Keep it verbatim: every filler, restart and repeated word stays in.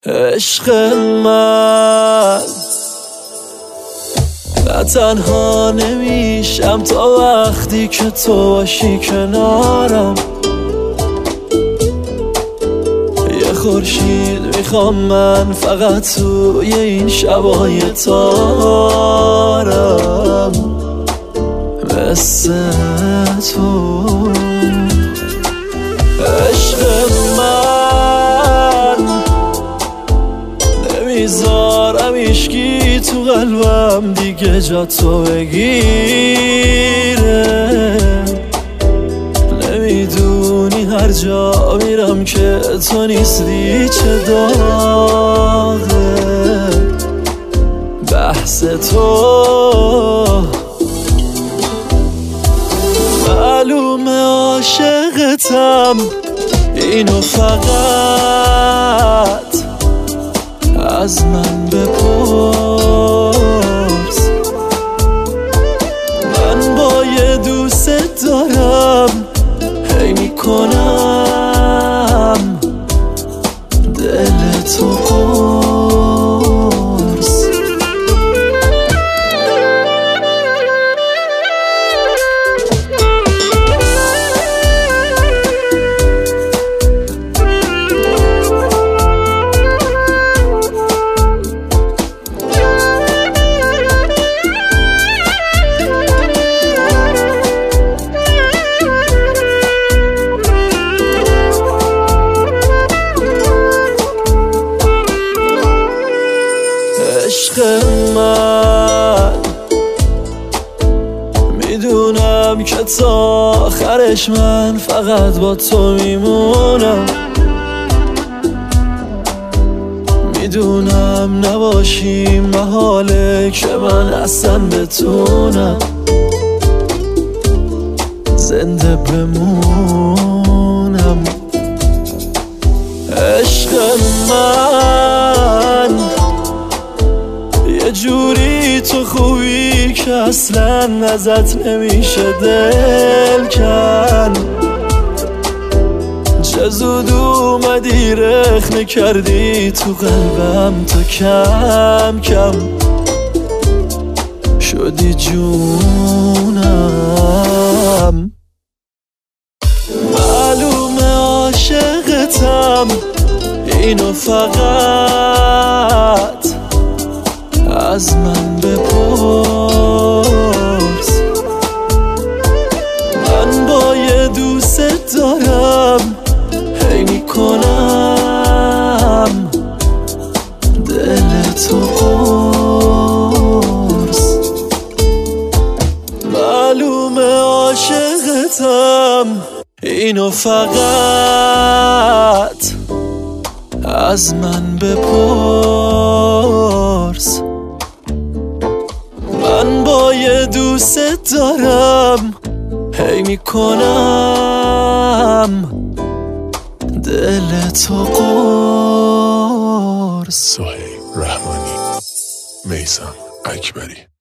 عشق من و تنها نمیشم تا وقتی که تو باشی کنارم. یه خورشید میخوام من فقط توی این شبای تارم، مثل تو. عشق من نمیذارم هیچکی تو قلبم دیگه جا تو بگیره. نمیدونی هر جا میرم که تو نیستی چه داغه بحث تو. معلومه عاشقتم، اینو فقط از من بپرس. من با یه دوست دارم هی میکنم دل تو قرص. عشق من میدونم که تا آخرش من فقط با تو میمونم. میدونم نباشی محاله که من اصلا بتونم زنده بمونم. عشق من یه جوری تو خوبی که اصلا ازت نمیشه دل کن. چه زود اومدی رخنه کردی تو قلبم، تو کم کم شدی جونم. معلومه عاشقتم، اینو فقط از من بپرس. من با یه دوست دارم هی میکنم دل تو قرص. معلومه عاشقتم، اینو فقط از من بپرس. من با یه دوست دارم هی میکنم دل تو قرص. سهیل رحمانی، میثم اکبری.